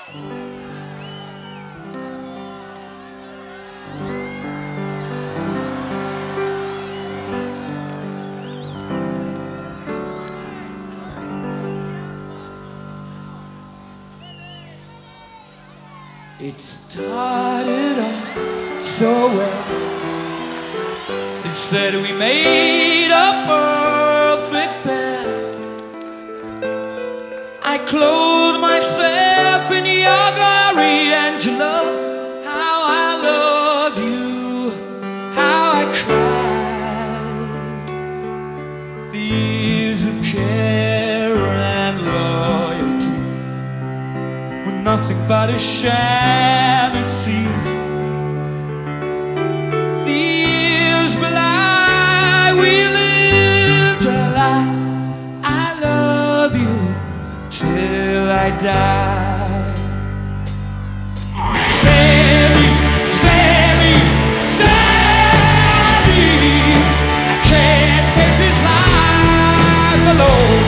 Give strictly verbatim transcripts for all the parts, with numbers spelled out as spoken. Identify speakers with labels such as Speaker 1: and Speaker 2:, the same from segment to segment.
Speaker 1: It started off so well. It said we made a perfect pair. I clothed myself in your glory and your love. How I loved you, how I cried. The years of care and loyalty were nothing but a sham, it seems. The years belie, we lived a lie. I love you till I die. Save me, save me, save me. I can't face this life alone.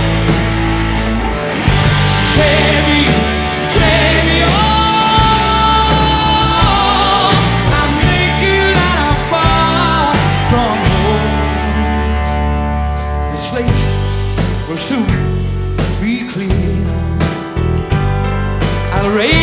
Speaker 1: Save me, save me, oh. I'm naked and I'm far from home. The slate will soon be clear. I'll raise